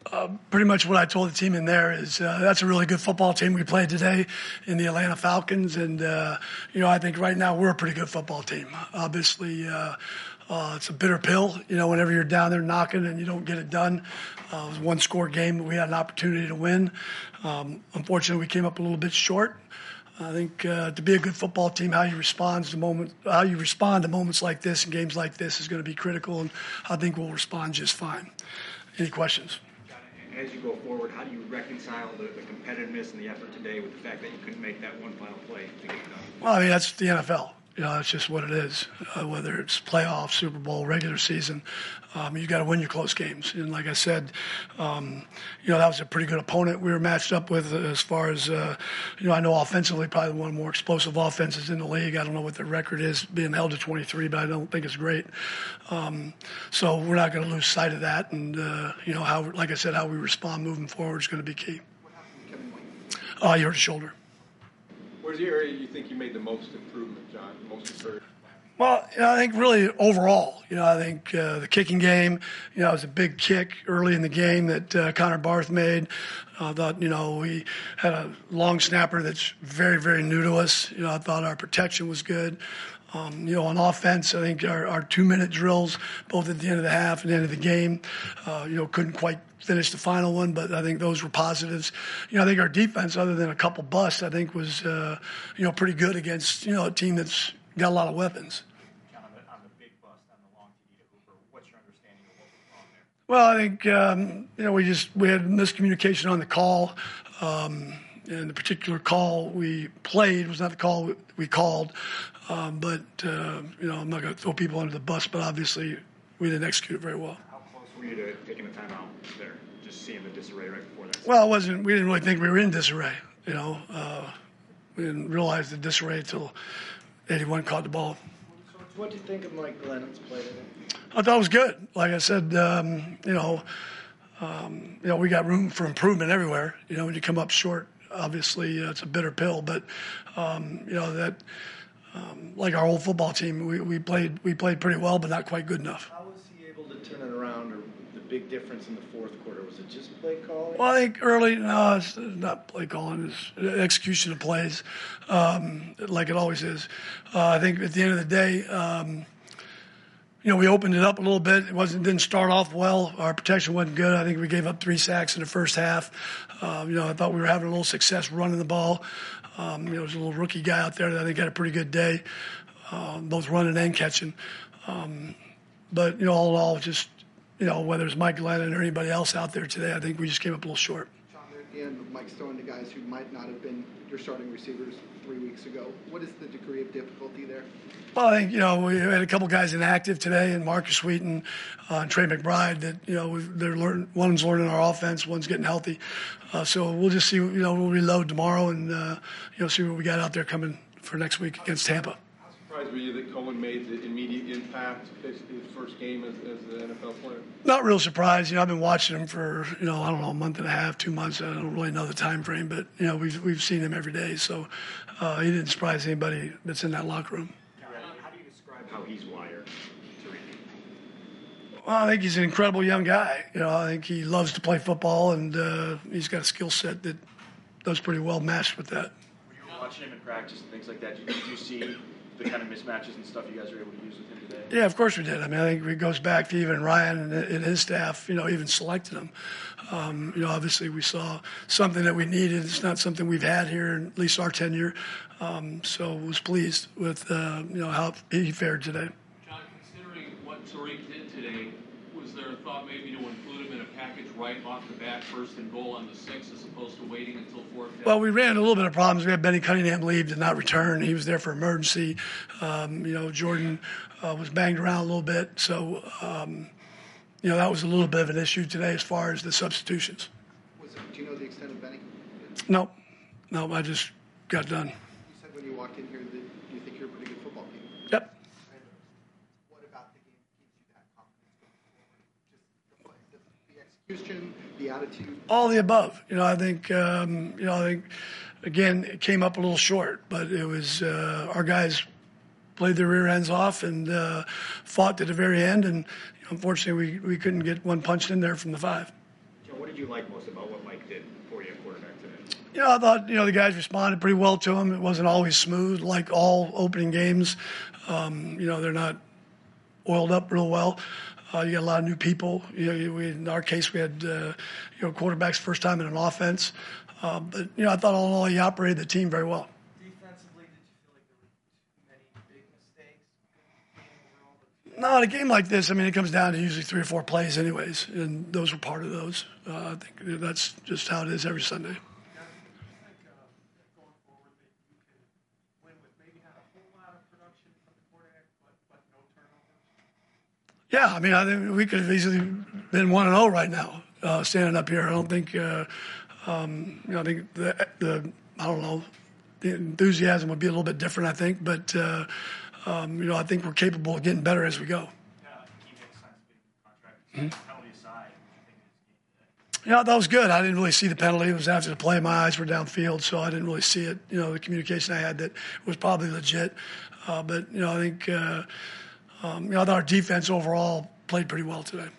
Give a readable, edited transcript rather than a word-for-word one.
Pretty much what I told the team in there is that's a really good football team we played today in the Atlanta Falcons. And, I think right now we're a pretty good football team. Obviously, it's a bitter pill, whenever you're down there knocking and you don't get it done. It was a one-score game, but we had an opportunity to win. Unfortunately, we came up a little bit short. I think to be a good football team, how you respond to moments like this and games like this is going to be critical, and I think we'll respond just fine. Any questions? As you go forward, how do you reconcile the competitiveness and the effort today with the fact that you couldn't make that one final play to get it done? Well, that's the NFL. That's just what it is. Whether it's playoffs, Super Bowl, regular season, you got to win your close games. And like I said, that was a pretty good opponent we were matched up with as far as, I know offensively probably one of the more explosive offenses in the league. I don't know what their record is being held to 23, but I don't think it's great. So we're not going to lose sight of that. And, like I said, how we respond moving forward is going to be key. What happened to Kevin White? He hurt his shoulder. Where's the area you think you made the most improvement, John, most improvement? Well, I think really overall, I think the kicking game, it was a big kick early in the game that Connor Barth made. I thought, we had a long snapper that's very, very new to us. I thought our protection was good. On offense, I think our 2-minute drills, both at the end of the half and the end of the game, couldn't quite finish the final one, but I think those were positives. I think our defense, other than a couple busts, I think was, pretty good against, a team that's got a lot of weapons. John, on the big bust on the long TD to Hooper, what's your understanding of what was wrong there? Well, I think, we had miscommunication on the call. And the particular call we played was not the call we called. I'm not going to throw people under the bus, but obviously we didn't execute it very well. How close were you to taking a timeout there, just seeing the disarray right before that? Well, we didn't really think we were in disarray. We didn't realize the disarray until 81 caught the ball. So what do you think of Mike Glennon's play today? I thought it was good. Like I said, we got room for improvement everywhere. When you come up short, obviously it's a bitter pill, but like our old football team, we played pretty well, but not quite good enough. How was he able to turn it around, or the big difference in the fourth quarter? Was it just play calling? Well, I think early, no, it's not play calling, it's execution of plays, like it always is. I think at the end of the day, we opened it up a little bit. Didn't start off well. Our protection wasn't good. I think we gave up 3 sacks in the first half. I thought we were having a little success running the ball. There's a little rookie guy out there that I think had a pretty good day, both running and catching. But all in all, just whether it's Mike Glennon or anybody else out there today, I think we just came up a little short. John, there at the end, Mike's throwing to guys who might not have been your starting receivers 3 weeks ago. What is the degree of difficulty there? Well, I think, we had a couple guys inactive today, and Marcus Wheaton and Trey McBride that, one's learning our offense, one's getting healthy. So we'll just see, we'll reload tomorrow and, see what we got out there coming for next week against Tampa. How surprised were you that Cohen made the immediate impact, basically his first game as an NFL player? Not real surprised. I've been watching him for, I don't know, a month and a half, 2 months. I don't really know the time frame, but, we've seen him every day. So he didn't surprise anybody that's in that locker room. How do you describe how he's wired to Randy? Well, I think he's an incredible young guy. I think he loves to play football, and he's got a skill set that does pretty well matched with that. When you were watching him in practice and things like that, did you see the kind of mismatches and stuff you guys were able to use with him today? Yeah, of course we did. I think it goes back to even Ryan and his staff, even selected him. Obviously we saw something that we needed. It's not something we've had here in at least our tenure. So I was pleased with, how he fared today. John, considering what Tariq did today, was there a thought maybe to include him in a package right off the bat, 1st and goal on the 6, as opposed to waiting until 4th down? Well, we ran a little bit of problems. We had Benny Cunningham leave, did not return. He was there for emergency. Jordan was banged around a little bit. So, that was a little bit of an issue today as far as the substitutions. Do you know the extent of Benny? No, I just got done. You said when you walked in here that you think you're a pretty good football team. Yep. What about the game gives you that confidence going forward? Just the execution, the attitude? All the above. I think, again, it came up a little short, but it was our guys played their rear ends off and fought to the very end, and unfortunately we couldn't get one punched in there from the 5. Joe, what did you like most about what Mike did for you at quarterback today? I thought, the guys responded pretty well to him. It wasn't always smooth like all opening games. They're not oiled up real well. You got a lot of new people. In our case, we had, quarterbacks first time in an offense. But I thought all in all, he operated the team very well. Defensively, did you feel like there were too many big mistakes? No, in a game like this, it comes down to usually 3 or 4 plays anyways, and those were part of those. I think that's just how it is every Sunday. Going forward that you can win with maybe not a whole lot of production from the quarterback, but no turnovers? Yeah, I think we could have easily been 1-0 right now, standing up here. I don't think, I think I don't know, the enthusiasm would be a little bit different, I think, but, I think we're capable of getting better as we go. He makes sense being contract. Penalty aside, what do you think of his game today? Yeah, that was good. I didn't really see the penalty. It was after the play. My eyes were downfield, so I didn't really see it. The communication I had that was probably legit. But I think I thought our defense overall played pretty well today.